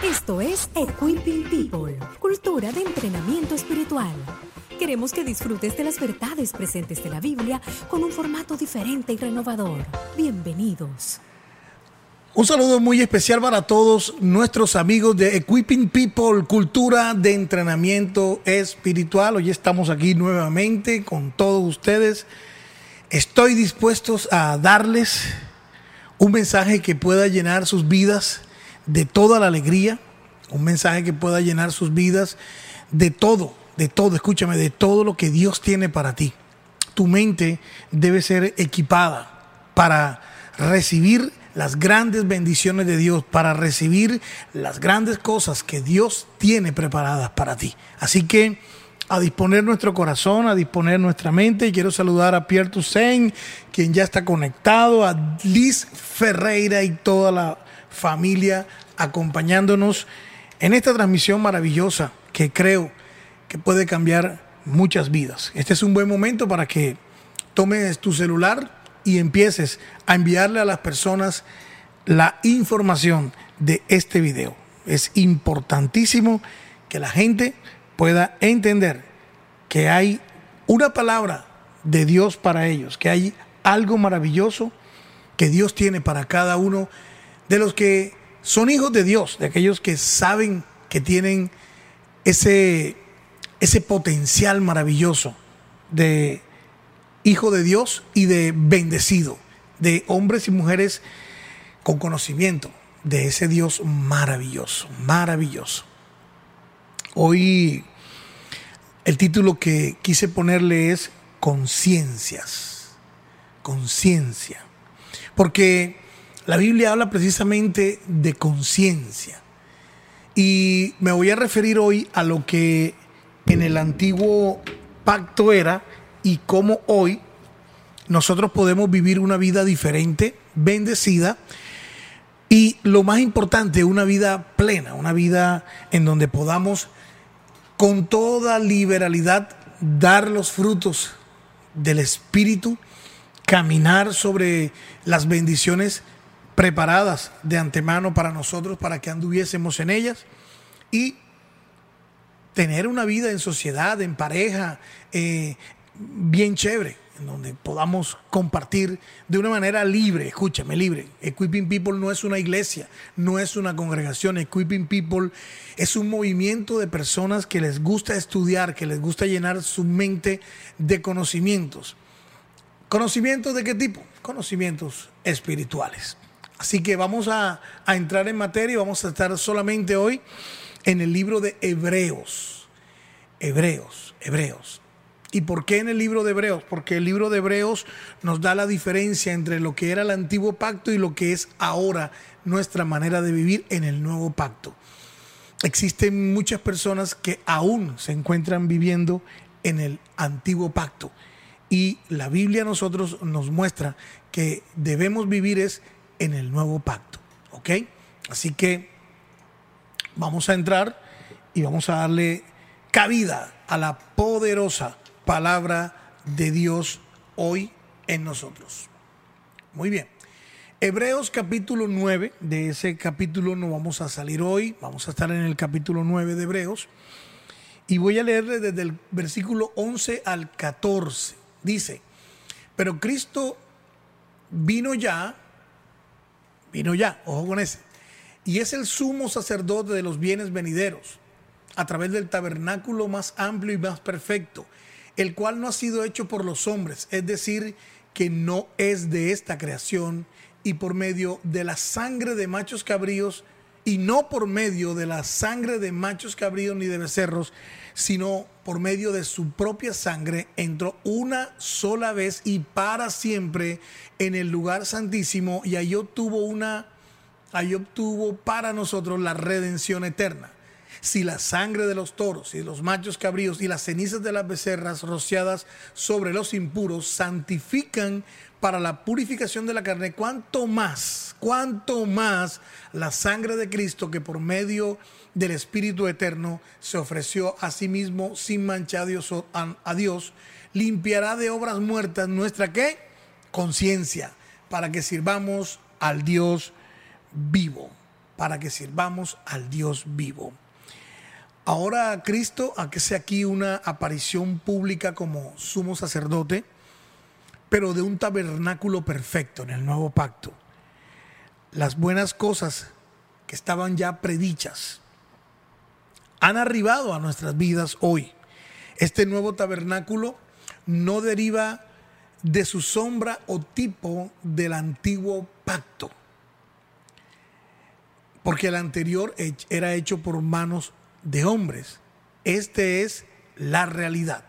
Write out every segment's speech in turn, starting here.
Esto es Equipping People, cultura de entrenamiento espiritual. Queremos que disfrutes de las verdades presentes de la Biblia con un formato diferente y renovador. Bienvenidos. Un saludo muy especial para todos nuestros amigos de Equipping People, cultura de entrenamiento espiritual. Hoy estamos aquí nuevamente con todos ustedes. Estoy dispuesto a darles un mensaje que pueda llenar sus vidas de toda la alegría, un mensaje que pueda llenar sus vidas de todo, escúchame, de todo lo que Dios tiene para ti. Tu mente debe ser equipada para recibir las grandes bendiciones de Dios, para recibir las grandes cosas que Dios tiene preparadas para ti. Así que a disponer nuestro corazón, a disponer nuestra mente. Y quiero saludar a Pierre Toussaint, quien ya está conectado, a Liz Ferreira y toda la familia acompañándonos en esta transmisión maravillosa que creo que puede cambiar muchas vidas. Este es un buen momento para que tomes tu celular y empieces a enviarle a las personas la información de este video. Es importantísimo que la gente pueda entender que hay una palabra de Dios para ellos, que hay algo maravilloso que Dios tiene para cada uno de los que son hijos de Dios, de aquellos que saben que tienen ese potencial maravilloso de hijo de Dios y de bendecido, de hombres y mujeres con conocimiento de ese Dios maravilloso, maravilloso. Hoy el título que quise ponerle es Conciencias, conciencia, porque la Biblia habla precisamente de conciencia y me voy a referir hoy a lo que en el antiguo pacto era y cómo hoy nosotros podemos vivir una vida diferente, bendecida y lo más importante, una vida plena, una vida en donde podamos con toda liberalidad dar los frutos del Espíritu, caminar sobre las bendiciones preparadas de antemano para nosotros, para que anduviésemos en ellas y tener una vida en sociedad, en pareja, bien chévere, en donde podamos compartir de una manera libre. Escúchame, libre. Equipping People no es una iglesia, no es una congregación. Equipping People es un movimiento de personas que les gusta estudiar, que les gusta llenar su mente de conocimientos. ¿Conocimientos de qué tipo? Conocimientos espirituales. Así que vamos a entrar en materia y vamos a estar solamente hoy en el libro de Hebreos. Hebreos. ¿Y por qué en el libro de Hebreos? Porque el libro de Hebreos nos da la diferencia entre lo que era el antiguo pacto y lo que es ahora nuestra manera de vivir en el nuevo pacto. Existen muchas personas que aún se encuentran viviendo en el antiguo pacto. Y la Biblia a nosotros nos muestra que debemos vivir es en el nuevo pacto. ¿Ok? Así que vamos a entrar y vamos a darle cabida a la poderosa palabra de Dios hoy en nosotros. Muy bien. Hebreos capítulo 9, de ese capítulo no vamos a salir hoy, vamos a estar en el capítulo 9 de Hebreos y voy a leerle desde el versículo 11 al 14. Dice, pero Cristo vino ya, ojo con ese, y es el sumo sacerdote de los bienes venideros, a través del tabernáculo más amplio y más perfecto, el cual no ha sido hecho por los hombres, es decir, que no es de esta creación, y por medio de la sangre de machos cabríos, y no por medio de la sangre de machos cabríos ni de becerros, sino por medio de su propia sangre, entró una sola vez y para siempre en el lugar santísimo, y ahí obtuvo para nosotros la redención eterna. Si la sangre de los toros y de los machos cabríos y las cenizas de las becerras rociadas sobre los impuros santifican para la purificación de la carne, cuánto más la sangre de Cristo, que por medio del Espíritu eterno se ofreció a sí mismo sin mancha a Dios, limpiará de obras muertas nuestra ¿qué? Conciencia, para que sirvamos al Dios vivo. para que sirvamos al Dios vivo. Ahora Cristo hace aquí una aparición pública como sumo sacerdote, pero de un tabernáculo perfecto en el nuevo pacto. Las buenas cosas que estaban ya predichas han arribado a nuestras vidas hoy. Este nuevo tabernáculo no deriva de su sombra o tipo del antiguo pacto, porque el anterior era hecho por manos de hombres. Este es la realidad.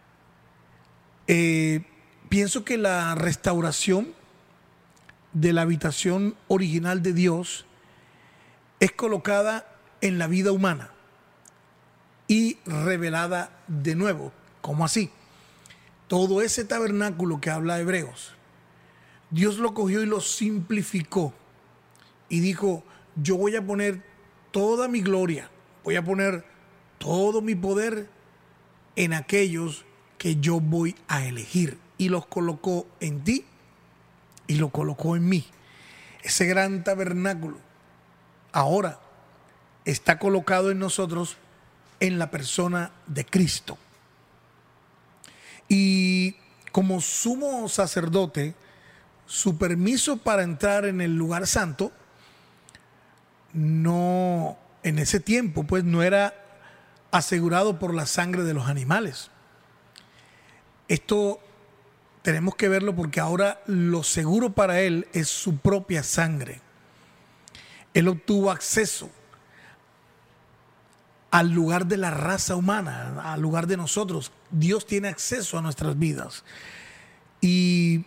Pienso que la restauración de la habitación original de Dios es colocada en la vida humana y revelada de nuevo. ¿Cómo así? Todo ese tabernáculo que habla Hebreos, Dios lo cogió y lo simplificó y dijo: yo voy a poner toda mi gloria, voy a poner todo mi poder en aquellos que yo voy a elegir. Y los colocó en ti y lo colocó en mí. Ese gran tabernáculo ahora está colocado en nosotros en la persona de Cristo. Y como sumo sacerdote, su permiso para entrar en el lugar santo no, en ese tiempo, pues no era asegurado por la sangre de los animales. Esto tenemos que verlo porque ahora lo seguro para él es su propia sangre. Él obtuvo acceso al lugar de la raza humana, al lugar de nosotros. Dios tiene acceso a nuestras vidas. Y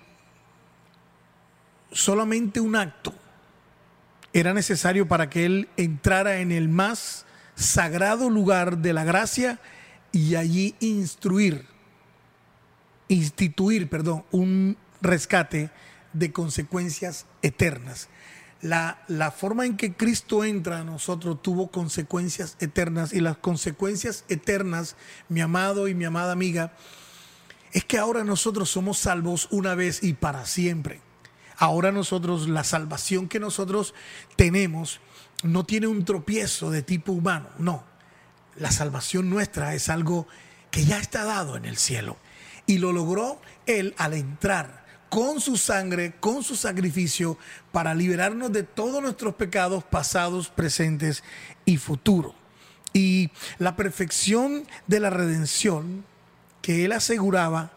solamente un acto era necesario para que él entrara en el más sagrado lugar de la gracia y allí instituir, un rescate de consecuencias eternas. La forma en que Cristo entra a nosotros tuvo consecuencias eternas, y las consecuencias eternas, mi amado y mi amada amiga, es que ahora nosotros somos salvos una vez y para siempre. Ahora nosotros, la salvación que nosotros tenemos no tiene un tropiezo de tipo humano, no. La salvación nuestra es algo que ya está dado en el cielo. Y lo logró Él al entrar con su sangre, con su sacrificio, para liberarnos de todos nuestros pecados pasados, presentes y futuros. Y la perfección de la redención que Él aseguró,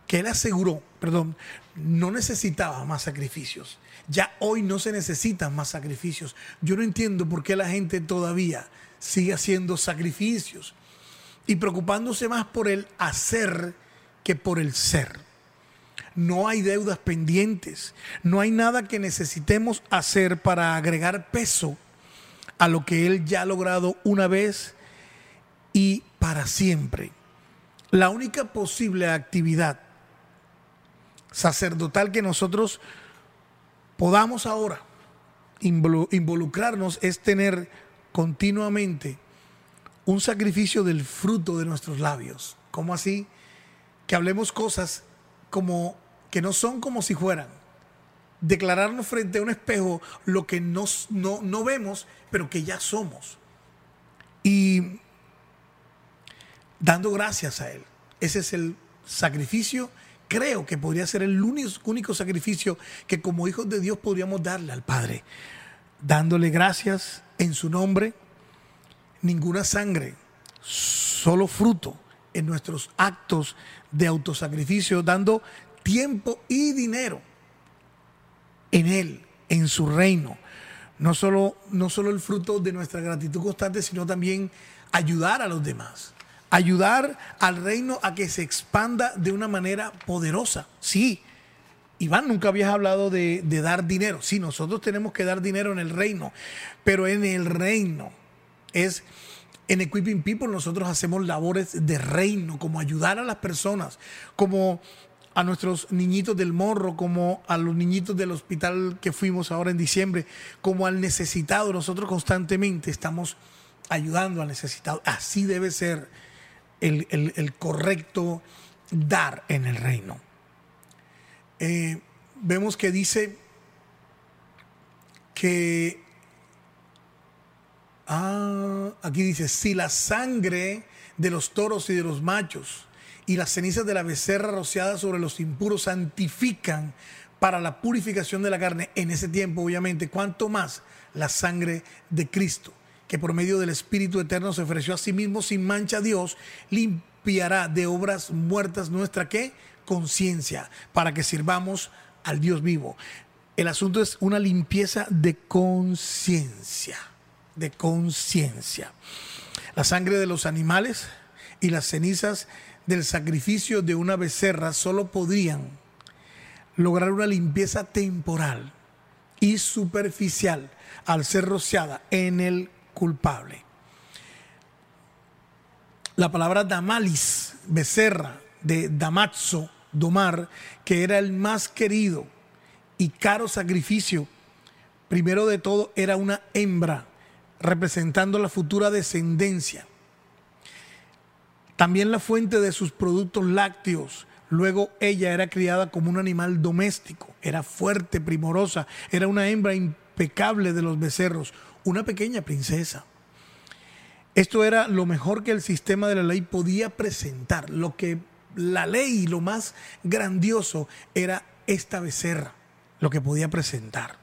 no necesitaba más sacrificios. Ya hoy no se necesitan más sacrificios. Yo no entiendo por qué la gente todavía sigue haciendo sacrificios y preocupándose más por el hacer que por el ser. No hay deudas pendientes, no hay nada que necesitemos hacer para agregar peso a lo que Él ya ha logrado una vez y para siempre. La única posible actividad sacerdotal que nosotros podamos ahora involucrarnos es tener continuamente un sacrificio del fruto de nuestros labios. ¿Cómo así? Que hablemos cosas como que no son como si fueran. Declararnos frente a un espejo lo que no vemos, pero que ya somos. Y dando gracias a Él. Ese es el sacrificio. Creo que podría ser el único sacrificio que como hijos de Dios podríamos darle al Padre. Dándole gracias en su nombre. Ninguna sangre, solo fruto en nuestros actos de autosacrificio, dando tiempo y dinero en Él, en su reino. No solo el fruto de nuestra gratitud constante, sino también ayudar a los demás. Ayudar al reino a que se expanda de una manera poderosa. Sí, Iván, nunca habías hablado de dar dinero. Sí, nosotros tenemos que dar dinero en el reino, pero en el reino en Equipping People nosotros hacemos labores de reino, como ayudar a las personas, como a nuestros niñitos del Morro, como a los niñitos del hospital que fuimos ahora en diciembre, como al necesitado. Nosotros constantemente estamos ayudando al necesitado. Así debe ser el correcto dar en el reino. Vemos que dice que Aquí dice, si la sangre de los toros y de los machos y las cenizas de la becerra rociadas sobre los impuros santifican para la purificación de la carne en ese tiempo, obviamente, cuánto más la sangre de Cristo, que por medio del Espíritu Eterno se ofreció a sí mismo sin mancha a Dios, limpiará de obras muertas nuestra ¿qué? Conciencia, para que sirvamos al Dios vivo. El asunto es una limpieza de conciencia, de conciencia. La sangre de los animales y las cenizas del sacrificio de una becerra solo podrían lograr una limpieza temporal y superficial al ser rociada en el culpable. La palabra damalis, becerra, de damazo, domar, que era el más querido y caro sacrificio, primero de todo era una hembra representando la futura descendencia. También la fuente de sus productos lácteos. Luego ella era criada como un animal doméstico, era fuerte, primorosa, era una hembra impecable de los becerros, una pequeña princesa. Esto era lo mejor que el sistema de la ley podía presentar. Lo que la ley, lo más grandioso, era esta becerra, lo que podía presentar.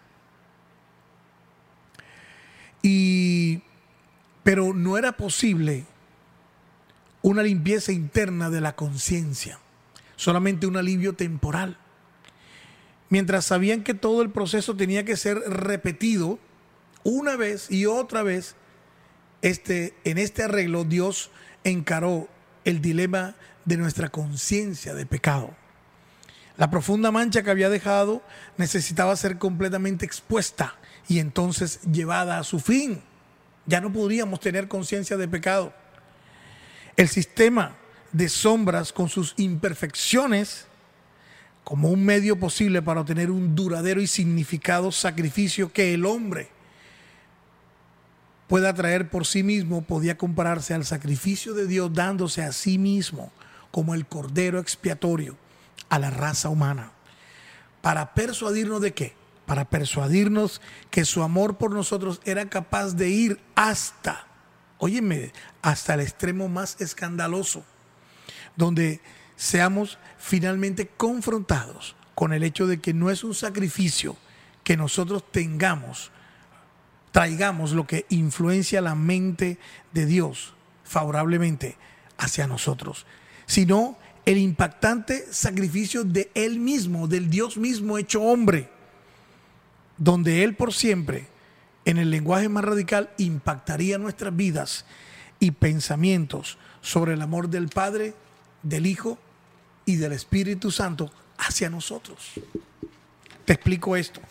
Pero no era posible una limpieza interna de la conciencia, solamente un alivio temporal. Mientras sabían que todo el proceso tenía que ser repetido una vez y otra vez, en este arreglo Dios encaró el dilema de nuestra conciencia de pecado. La profunda mancha que había dejado necesitaba ser completamente expuesta y entonces llevada a su fin. Ya no podríamos tener conciencia de pecado. El sistema de sombras con sus imperfecciones como un medio posible para obtener un duradero y significado sacrificio que el hombre pueda traer por sí mismo, podía compararse al sacrificio de Dios dándose a sí mismo como el cordero expiatorio a la raza humana. ¿Para persuadirnos de qué? Para persuadirnos que su amor por nosotros era capaz de ir hasta, óyeme, hasta el extremo más escandaloso, donde seamos finalmente confrontados con el hecho de que no es un sacrificio que nosotros traigamos lo que influencia la mente de Dios favorablemente hacia nosotros, sino el impactante sacrificio de Él mismo, del Dios mismo hecho hombre, donde Él por siempre, en el lenguaje más radical, impactaría nuestras vidas y pensamientos sobre el amor del Padre, del Hijo y del Espíritu Santo hacia nosotros. Te explico esto.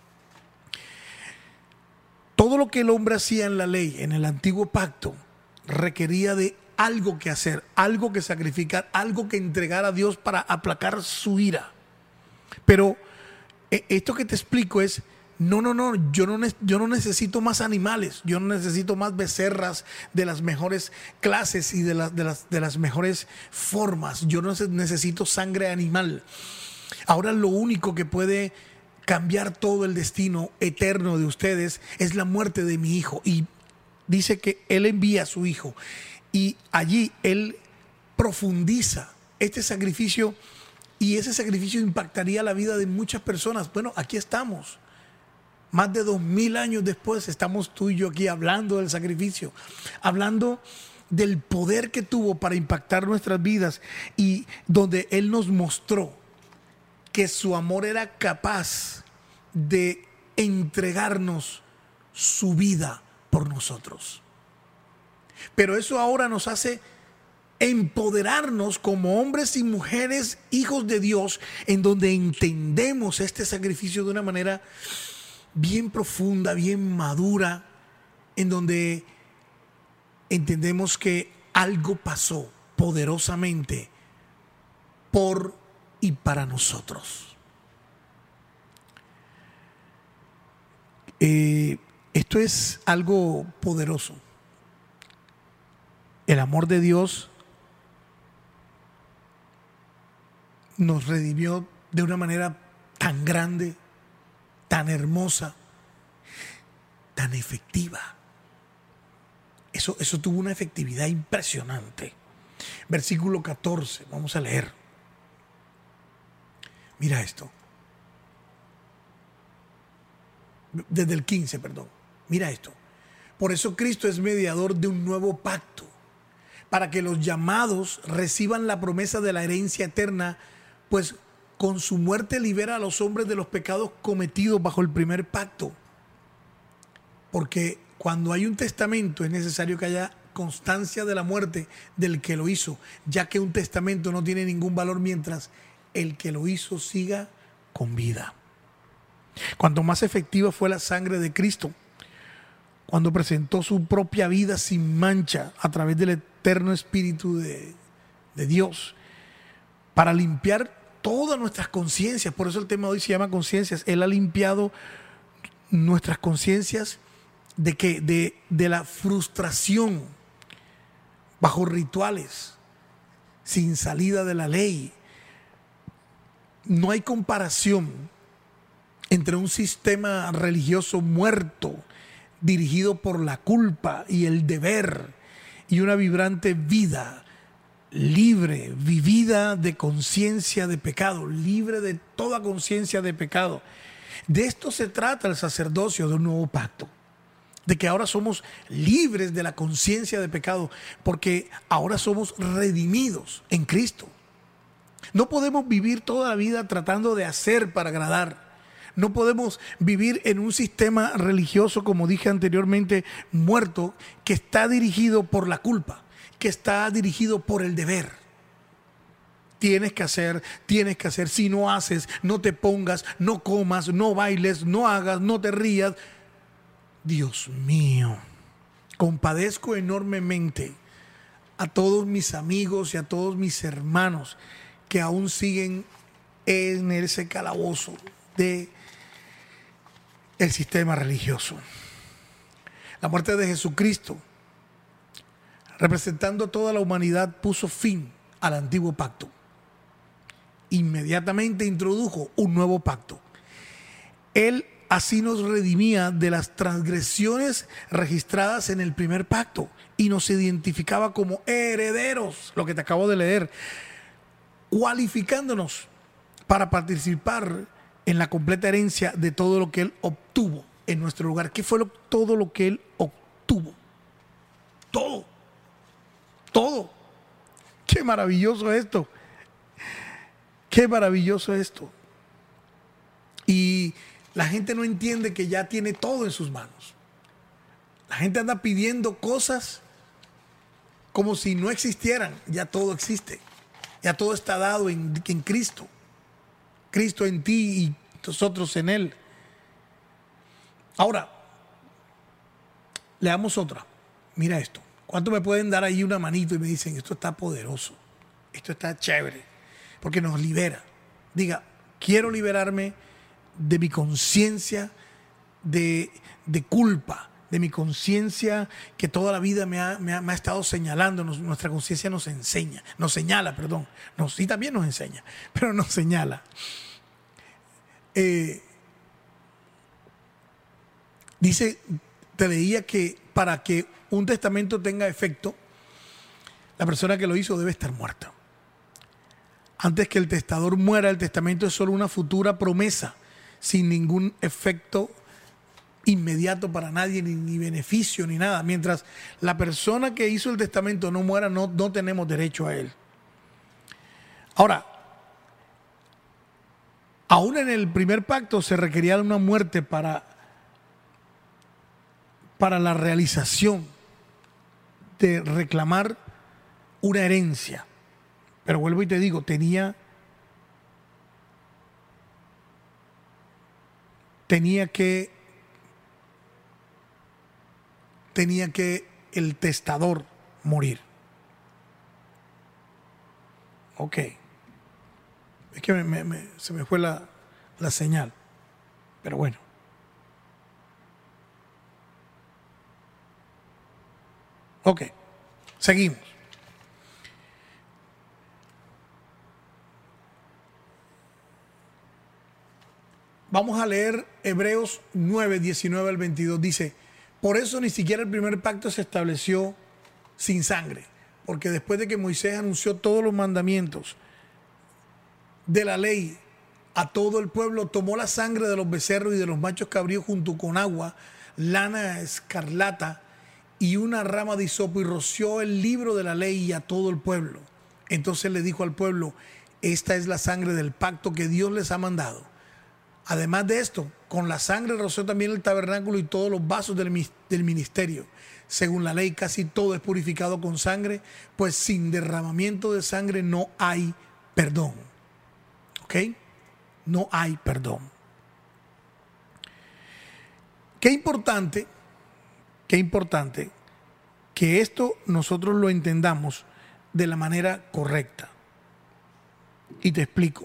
Todo lo que el hombre hacía en la ley, en el antiguo pacto, requería de algo que hacer, algo que sacrificar, algo que entregar a Dios para aplacar su ira. Pero esto que te explico es, yo no necesito más animales, yo no necesito más becerras de las mejores clases y de las mejores formas, yo no necesito sangre animal. Ahora lo único que puede cambiar todo el destino eterno de ustedes es la muerte de mi hijo. Y dice que Él envía a su hijo y allí Él profundiza este sacrificio y ese sacrificio impactaría la vida de muchas personas. Bueno, aquí estamos. Más de 2000 años después estamos tú y yo aquí hablando del sacrificio, hablando del poder que tuvo para impactar nuestras vidas y donde Él nos mostró que su amor era capaz de entregarnos su vida por nosotros. Pero eso ahora nos hace empoderarnos como hombres y mujeres, hijos de Dios, en donde entendemos este sacrificio de una manera bien profunda, bien madura, en donde entendemos que algo pasó poderosamente por y para nosotros. Esto es algo poderoso. El amor de Dios nos redimió de una manera tan grande, tan hermosa, tan efectiva, Eso tuvo una efectividad impresionante. Versículo 14, vamos a leer. Mira esto. Desde el 15, perdón. Mira esto. Por eso Cristo es mediador de un nuevo pacto, para que los llamados reciban la promesa de la herencia eterna, pues con su muerte libera a los hombres de los pecados cometidos bajo el primer pacto. Porque cuando hay un testamento es necesario que haya constancia de la muerte del que lo hizo, ya que un testamento no tiene ningún valor mientras el que lo hizo siga con vida. Cuanto más efectiva fue la sangre de Cristo, cuando presentó su propia vida sin mancha a través del eterno Espíritu de Dios, para limpiar todas nuestras conciencias. Por eso el tema de hoy se llama conciencias. Él ha limpiado nuestras conciencias de que de la frustración bajo rituales, sin salida de la ley. No hay comparación entre un sistema religioso muerto, dirigido por la culpa y el deber, y una vibrante vida libre, vivida de conciencia de pecado, libre de toda conciencia de pecado. De esto se trata el sacerdocio de un nuevo pacto, de que ahora somos libres de la conciencia de pecado, porque ahora somos redimidos en Cristo. No podemos vivir toda la vida tratando de hacer para agradar. No podemos vivir en un sistema religioso, como dije anteriormente, muerto, que está dirigido por la culpa, que está dirigido por el deber. Tienes que hacer. Si no haces, no te pongas, no comas, no bailes, no hagas, no te rías. Dios mío, compadezco enormemente a todos mis amigos y a todos mis hermanos que aún siguen en ese calabozo de el sistema religioso. La muerte de Jesucristo, representando a toda la humanidad, puso fin al antiguo pacto. Inmediatamente introdujo un nuevo pacto. Él así nos redimía de las transgresiones registradas en el primer pacto y nos identificaba como herederos, lo que te acabo de leer, cualificándonos para participar en la completa herencia de todo lo que Él obtuvo en nuestro lugar. ¿Qué fue todo lo que Él obtuvo? Todo. Qué maravilloso esto. Qué maravilloso esto. Y la gente no entiende que ya tiene todo en sus manos. La gente anda pidiendo cosas como si no existieran. Ya todo existe. Ya todo está dado en Cristo. Cristo en ti y nosotros en Él. Ahora, leamos otra. Mira esto. ¿Cuánto me pueden dar ahí una manito y me dicen, esto está poderoso, esto está chévere? Porque nos libera. Diga, quiero liberarme de mi conciencia de culpa, de mi conciencia que toda la vida me ha estado señalando. Nuestra conciencia nos señala, y también nos enseña, pero nos señala. Dice, te leía que para que un testamento tenga efecto, la persona que lo hizo debe estar muerta. Antes que el testador muera, el testamento es solo una futura promesa, sin ningún efecto inmediato para nadie, ni beneficio, ni nada. Mientras la persona que hizo el testamento no muera, no tenemos derecho a él. Ahora, aún en el primer pacto se requería una muerte para la realización de reclamar una herencia. Pero vuelvo y te digo, tenía que el testador morir. Ok. Es que se me fue la señal. Pero bueno. Ok. Seguimos. Vamos a leer Hebreos 9, 19 al 22. Dice, Por eso ni siquiera el primer pacto se estableció sin sangre, porque después de que Moisés anunció todos los mandamientos de la ley a todo el pueblo, tomó la sangre de los becerros y de los machos cabríos junto con agua, lana escarlata y una rama de hisopo, y roció el libro de la ley y a todo el pueblo. Entonces le dijo al pueblo: esta es la sangre del pacto que Dios les ha mandado. Además de esto, con la sangre roció también el tabernáculo y todos los vasos del ministerio. Según la ley, casi todo es purificado con sangre, pues sin derramamiento de sangre no hay perdón. ¿Ok? No hay perdón. Qué importante que esto nosotros lo entendamos de la manera correcta. Y te explico.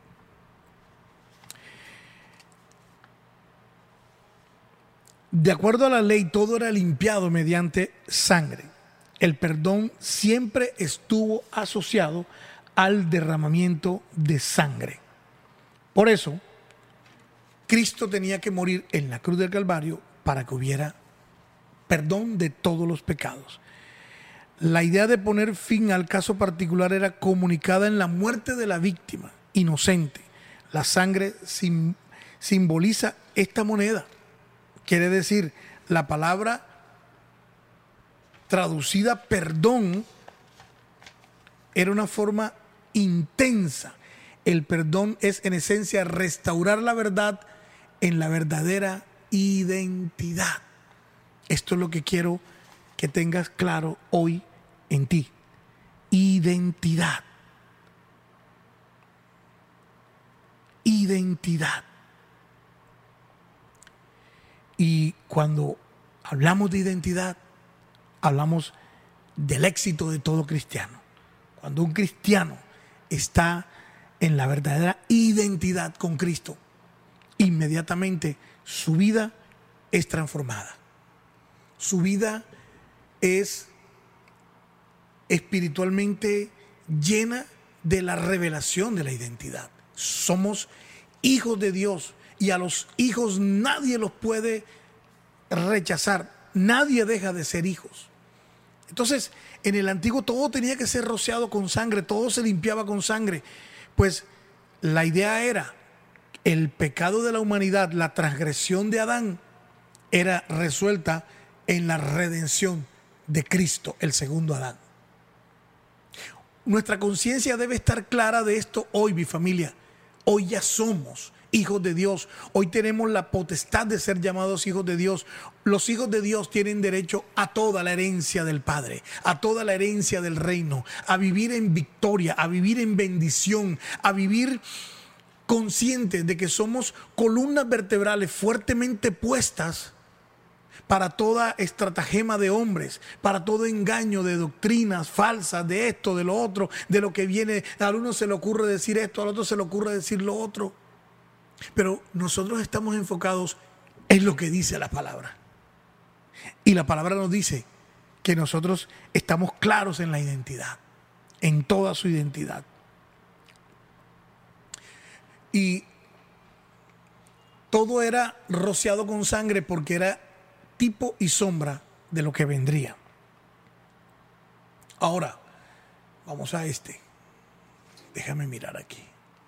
De acuerdo a la ley, todo era limpiado mediante sangre. El perdón siempre estuvo asociado al derramamiento de sangre. Por eso, Cristo tenía que morir en la cruz del Calvario para que hubiera perdón de todos los pecados. La idea de poner fin al caso particular era comunicada en la muerte de la víctima inocente. La sangre simboliza esta moneda. Quiere decir, la palabra traducida perdón era una forma intensa. El perdón es en esencia restaurar la verdad en la verdadera identidad. Esto es lo que quiero que tengas claro hoy en ti. Identidad. Identidad. Y cuando hablamos de identidad, hablamos del éxito de todo cristiano. Cuando un cristiano está en la verdadera identidad con Cristo, inmediatamente su vida es transformada. Su vida es espiritualmente llena de la revelación de la identidad. Somos hijos de Dios. Y a los hijos nadie los puede rechazar. Nadie deja de ser hijos. Entonces, en el antiguo todo tenía que ser rociado con sangre. Todo se limpiaba con sangre. Pues la idea era, el pecado de la humanidad, la transgresión de Adán, era resuelta en la redención de Cristo, el segundo Adán. Nuestra conciencia debe estar clara de esto hoy, mi familia. Hoy ya somos hijos de Dios. Hoy tenemos la potestad de ser llamados hijos de Dios. Los hijos de Dios tienen derecho a toda la herencia del Padre, a toda la herencia del reino, a vivir en victoria, a vivir en bendición, a vivir conscientes de que somos columnas vertebrales fuertemente puestas para toda estratagema de hombres, para todo engaño de doctrinas falsas, de esto, de lo otro, de lo que viene. Al uno se le ocurre decir esto, al otro se le ocurre decir lo otro. Pero nosotros estamos enfocados en lo que dice la palabra. Y la palabra nos dice que nosotros estamos claros en la identidad, en toda su identidad. Y todo era rociado con sangre porque era tipo y sombra de lo que vendría. Ahora, vamos a este. Déjame mirar aquí.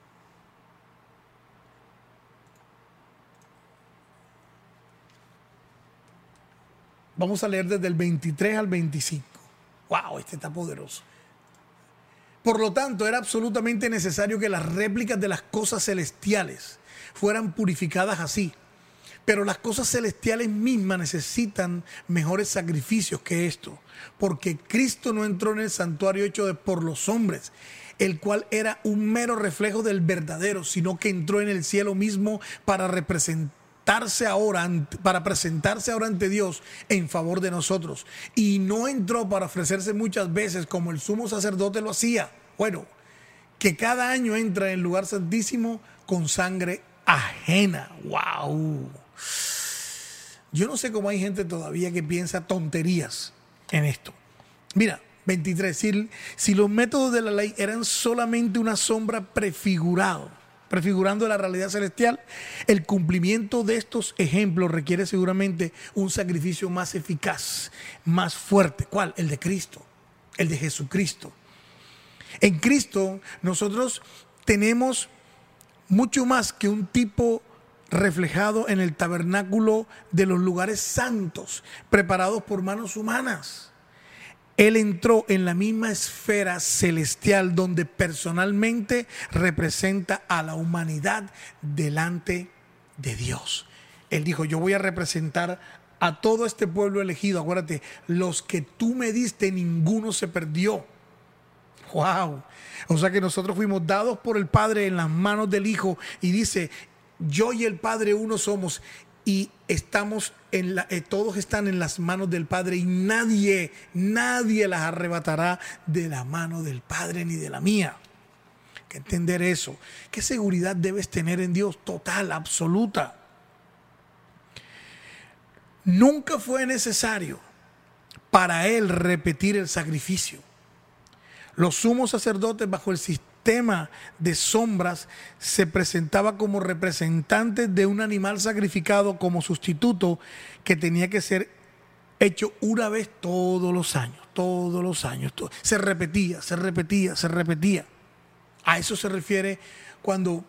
Vamos a leer desde el 23 al 25. ¡Wow! Este está poderoso. Por lo tanto, era absolutamente necesario que las réplicas de las cosas celestiales fueran purificadas así. Pero las cosas celestiales mismas necesitan mejores sacrificios que esto, porque Cristo no entró en el santuario hecho por los hombres, el cual era un mero reflejo del verdadero, sino que entró en el cielo mismo para presentarse ahora ante Dios en favor de nosotros. Y no entró para ofrecerse muchas veces como el sumo sacerdote lo hacía. Bueno, que cada año entra en el lugar santísimo con sangre ajena. ¡Wow! Yo no sé cómo hay gente todavía que piensa tonterías en esto. Mira, 23. Si los métodos de la ley eran solamente una sombra prefigurado prefigurando la realidad celestial. El cumplimiento de estos ejemplos requiere seguramente un sacrificio más eficaz, más fuerte. ¿Cuál? El de Cristo, el de Jesucristo. En Cristo nosotros tenemos mucho más que un tipo reflejado en el tabernáculo de los lugares santos, preparados por manos humanas. Él entró en la misma esfera celestial donde personalmente representa a la humanidad delante de Dios. Él dijo, yo voy a representar a todo este pueblo elegido. Acuérdate, los que tú me diste, ninguno se perdió. ¡Wow! O sea que nosotros fuimos dados por el Padre en las manos del Hijo. Y dice, yo y el Padre uno somos. Y estamos todos están en las manos del Padre y nadie las arrebatará de la mano del Padre ni de la mía. Hay que entender eso. ¿Qué seguridad debes tener en Dios? Total, absoluta. Nunca fue necesario para Él repetir el sacrificio. Los sumos sacerdotes bajo el sistema de sombras se presentaba como representantes de un animal sacrificado como sustituto que tenía que ser hecho una vez todos los años. Se repetía. A eso se refiere cuando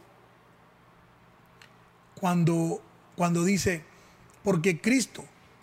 dice, porque Cristo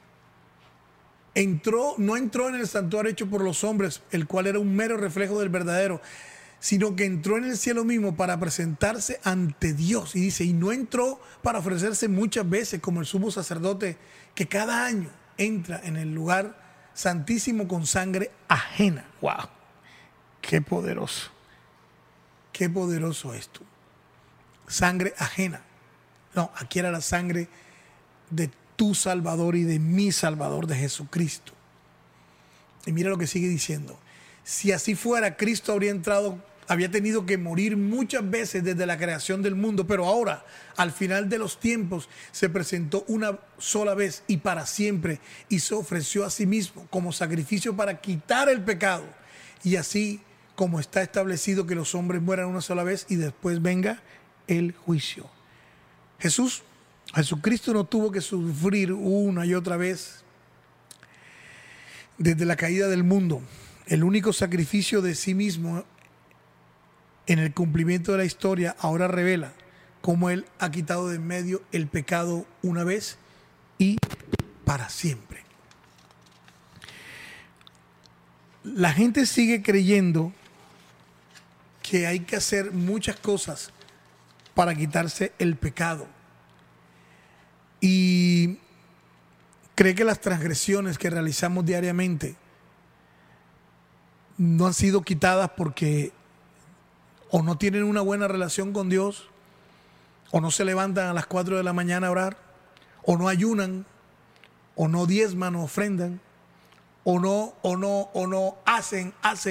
no entró en el santuario hecho por los hombres, el cual era un mero reflejo del verdadero, sino que entró en el cielo mismo para presentarse ante Dios. Y dice, y no entró para ofrecerse muchas veces como el sumo sacerdote que cada año entra en el lugar santísimo con sangre ajena. ¡Wow! ¡Qué poderoso! ¡Qué poderoso esto! Sangre ajena. No, aquí era la sangre de tu Salvador y de mi Salvador, de Jesucristo. Y mira lo que sigue diciendo. Si así fuera, Cristo había tenido que morir muchas veces desde la creación del mundo, pero ahora, al final de los tiempos, se presentó una sola vez y para siempre y se ofreció a sí mismo como sacrificio para quitar el pecado. Y así como está establecido que los hombres mueran una sola vez y después venga el juicio. Jesucristo no tuvo que sufrir una y otra vez desde la caída del mundo. El único sacrificio de sí mismo en el cumplimiento de la historia ahora revela cómo Él ha quitado de en medio el pecado una vez y para siempre. La gente sigue creyendo que hay que hacer muchas cosas para quitarse el pecado. Y cree que las transgresiones que realizamos diariamente no han sido quitadas porque o no tienen una buena relación con Dios, o no se levantan a las 4 de la mañana a orar, o no ayunan, o no diezman o ofrendan, o no hacen.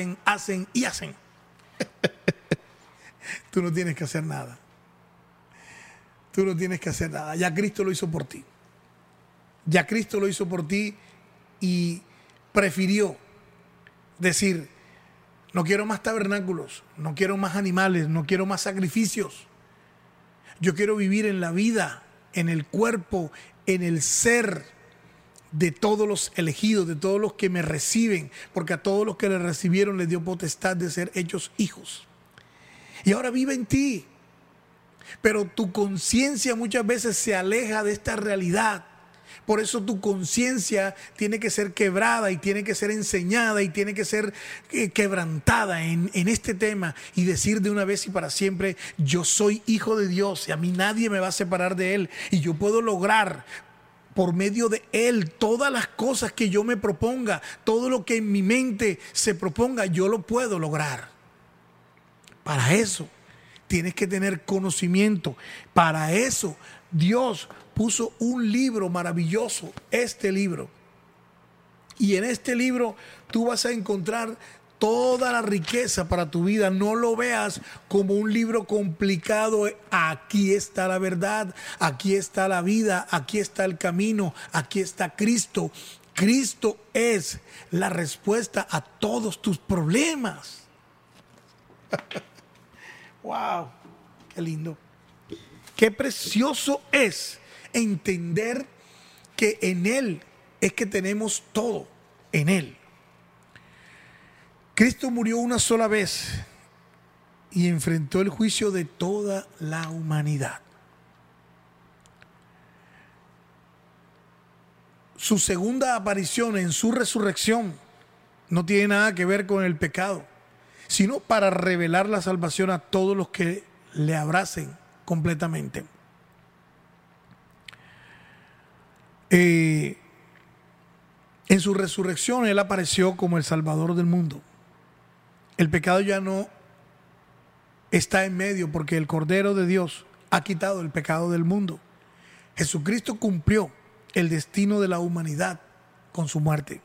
Tú no tienes que hacer nada. Tú no tienes que hacer nada. Ya Cristo lo hizo por ti. Ya Cristo lo hizo por ti y prefirió decir, no quiero más tabernáculos, no quiero más animales, no quiero más sacrificios. Yo quiero vivir en la vida, en el cuerpo, en el ser de todos los elegidos, de todos los que me reciben, porque a todos los que le recibieron les dio potestad de ser hechos hijos. Y ahora vive en ti. Pero tu conciencia muchas veces se aleja de esta realidad. Por eso tu conciencia tiene que ser quebrada y tiene que ser enseñada y tiene que ser quebrantada en este tema y decir de una vez y para siempre, yo soy hijo de Dios y a mí nadie me va a separar de Él y yo puedo lograr por medio de Él todas las cosas que yo me proponga, todo lo que en mi mente se proponga, yo lo puedo lograr. Para eso tienes que tener conocimiento. Para eso Dios puso un libro maravilloso, este libro. Y en este libro tú vas a encontrar toda la riqueza para tu vida. No lo veas como un libro complicado. Aquí está la verdad, aquí está la vida, aquí está el camino, aquí está Cristo. Cristo es la respuesta a todos tus problemas. ¡Wow! ¡Qué lindo! Qué precioso es entender que en Él es que tenemos todo, en Él. Cristo murió una sola vez y enfrentó el juicio de toda la humanidad. Su segunda aparición en su resurrección no tiene nada que ver con el pecado, sino para revelar la salvación a todos los que le abracen completamente. En su resurrección Él apareció como el Salvador del mundo. El pecado ya no está en medio porque el Cordero de Dios ha quitado el pecado del mundo. Jesucristo cumplió el destino de la humanidad con su muerte.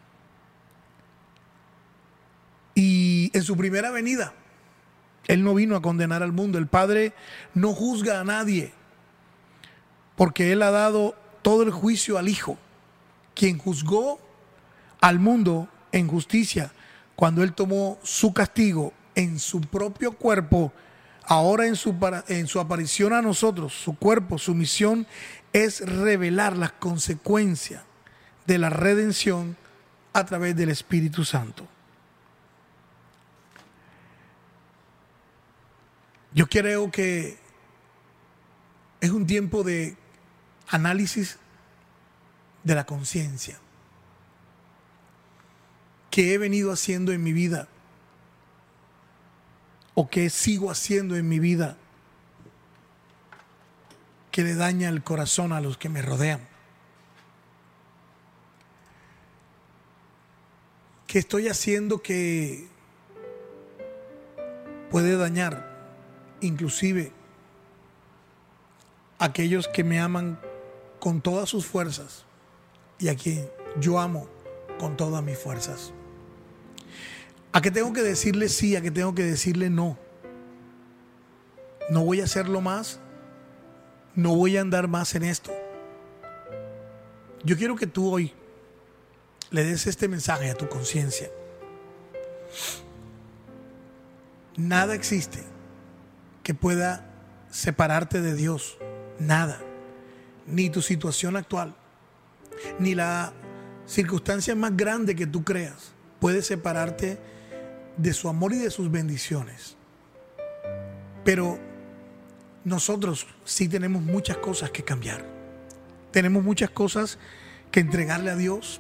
Y en su primera venida, Él no vino a condenar al mundo. El Padre no juzga a nadie porque Él ha dado todo el juicio al Hijo, quien juzgó al mundo en justicia cuando Él tomó su castigo en su propio cuerpo. Ahora en su aparición a nosotros, su cuerpo, su misión es revelar las consecuencias de la redención a través del Espíritu Santo. Yo creo que es un tiempo de análisis de la conciencia. ¿Qué he venido haciendo en mi vida? ¿O qué sigo haciendo en mi vida que le daña el corazón a los que me rodean? ¿Qué estoy haciendo que puede dañar inclusive a aquellos que me aman con todas sus fuerzas y a quien yo amo con todas mis fuerzas? ¿A qué tengo que decirle sí? ¿A qué tengo que decirle no? No voy a hacerlo más. No voy a andar más en esto. Yo quiero que tú hoy le des este mensaje a tu conciencia. Nada existe que pueda separarte de Dios. Nada. Ni tu situación actual, ni la circunstancia más grande que tú creas puede separarte de su amor y de sus bendiciones. Pero nosotros sí tenemos muchas cosas que cambiar. Tenemos muchas cosas que entregarle a Dios,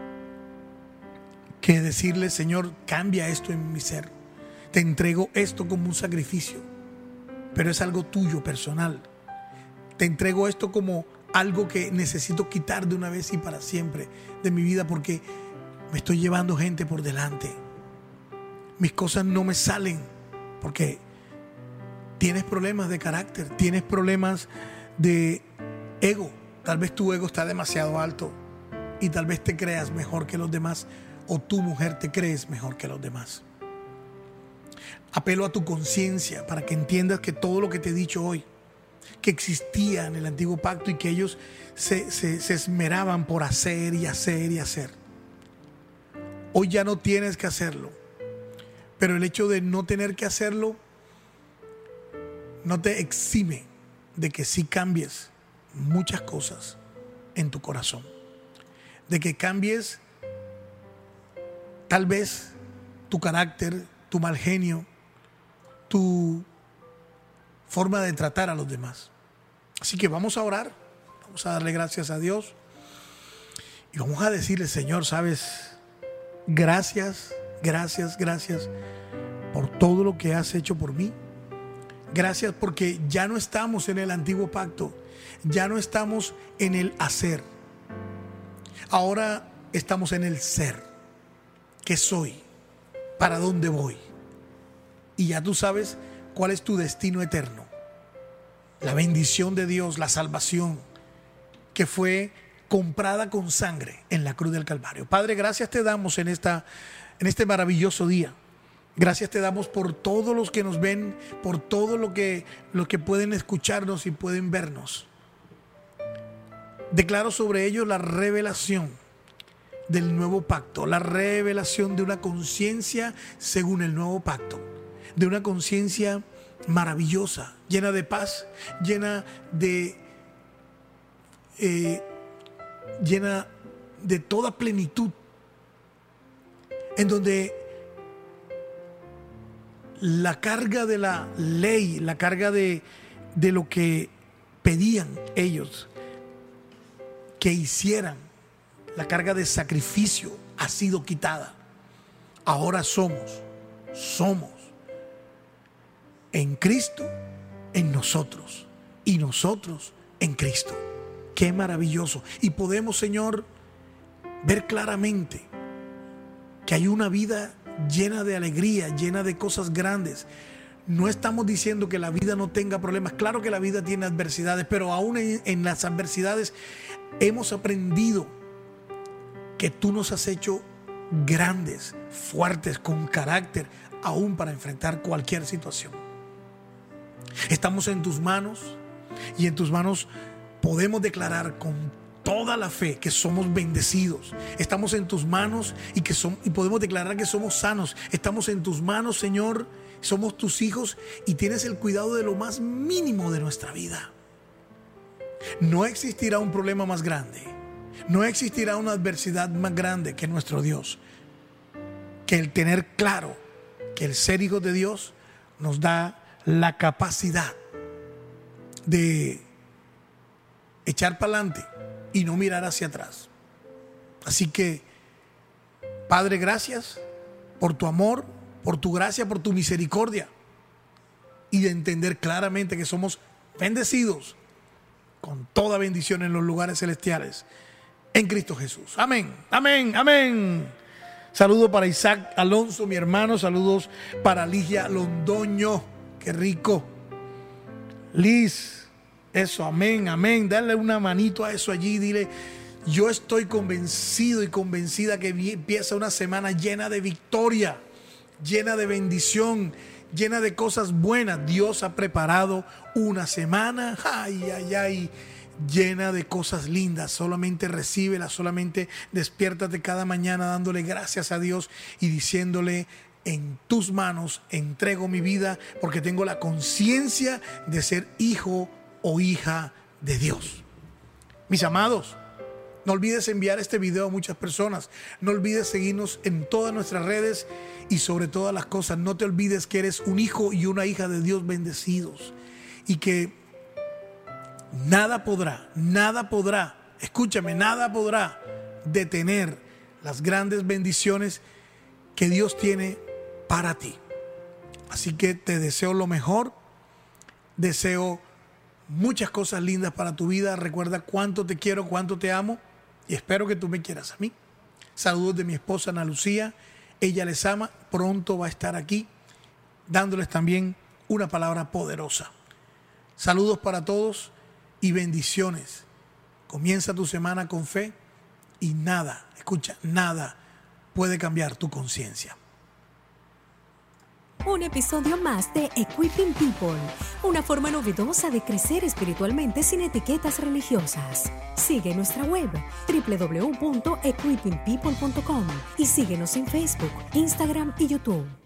que decirle: Señor, cambia esto en mi ser. Te entrego esto como un sacrificio, pero es algo tuyo, personal. Te entrego esto como algo que necesito quitar de una vez y para siempre de mi vida, porque me estoy llevando gente por delante. Mis cosas no me salen porque tienes problemas de carácter, tienes problemas de ego. Tal vez tu ego está demasiado alto y tal vez te creas mejor que los demás, o tu mujer te crees mejor que los demás. Apelo a tu conciencia para que entiendas que todo lo que te he dicho hoy, que existía en el antiguo pacto y que ellos se esmeraban por hacer y hacer y hacer, hoy ya no tienes que hacerlo. Pero el hecho de no tener que hacerlo no te exime de que sí cambies muchas cosas en tu corazón, de que cambies tal vez tu carácter, tu mal genio, tu forma de tratar a los demás. Así que vamos a orar, vamos a darle gracias a Dios y vamos a decirle: Señor, sabes, gracias, gracias, gracias por todo lo que has hecho por mí. Gracias porque ya no estamos en el antiguo pacto, ya no estamos en el hacer. Ahora estamos en el ser. ¿Qué soy? ¿Para dónde voy? Y ya tú sabes cuál es tu destino eterno. La bendición de Dios, la salvación que fue comprada con sangre en la cruz del Calvario. Padre, gracias te damos en este maravilloso día. Gracias te damos por todos los que nos ven, por todo lo que pueden escucharnos y pueden vernos. Declaro sobre ellos la revelación del nuevo pacto, la revelación de una conciencia según el nuevo pacto, de una conciencia maravillosa, llena de paz, llena de toda plenitud, en donde la carga de la ley, la carga de lo que pedían ellos que hicieran, la carga de sacrificio ha sido quitada. Ahora somos en Cristo, en nosotros, y nosotros en Cristo. Qué maravilloso. Y podemos, Señor, ver claramente que hay una vida llena de alegría, llena de cosas grandes. No estamos diciendo que la vida no tenga problemas. Claro que la vida tiene adversidades, pero aún en las adversidades hemos aprendido que tú nos has hecho grandes, fuertes, con carácter, aún para enfrentar cualquier situación. Estamos en tus manos, y en tus manos podemos declarar con toda la fe que somos bendecidos. Estamos en tus manos y podemos declarar que somos sanos. Estamos en tus manos, Señor. Somos tus hijos y tienes el cuidado de lo más mínimo de nuestra vida. No existirá un problema más grande. No existirá una adversidad más grande que nuestro Dios. Que el tener claro que el ser hijos de Dios nos da la capacidad de echar para adelante y no mirar hacia atrás. Así que, Padre, gracias por tu amor, por tu gracia, por tu misericordia, y de entender claramente que somos bendecidos con toda bendición en los lugares celestiales en Cristo Jesús. Amén, amén, amén. Saludos para Isaac Alonso, mi hermano. Saludos para Ligia Londoño. Qué rico. Liz, eso, amén, amén. Dale una manito a eso allí. Dile, yo estoy convencido y convencida que empieza una semana llena de victoria, llena de bendición, llena de cosas buenas. Dios ha preparado una semana, llena de cosas lindas. Solamente recíbela, solamente despiértate cada mañana dándole gracias a Dios y diciéndole: en tus manos entrego mi vida, porque tengo la conciencia de ser hijo o hija de Dios. Mis amados, no olvides enviar este video a muchas personas. No olvides seguirnos en todas nuestras redes, y sobre todas las cosas, no te olvides que eres un hijo y una hija de Dios bendecidos, y que nada podrá, escúchame, nada podrá detener las grandes bendiciones que Dios tiene para ti. Así que te deseo lo mejor, deseo muchas cosas lindas para tu vida. Recuerda cuánto te quiero, cuánto te amo, y espero que tú me quieras a mí. Saludos de mi esposa Ana Lucía, ella les ama, pronto va a estar aquí dándoles también una palabra poderosa. Saludos para todos y bendiciones. Comienza tu semana con fe, y nada, escucha, nada puede cambiar tu conciencia. Un episodio más de Equipping People, una forma novedosa de crecer espiritualmente sin etiquetas religiosas. Sigue nuestra web www.equippingpeople.com y síguenos en Facebook, Instagram y YouTube.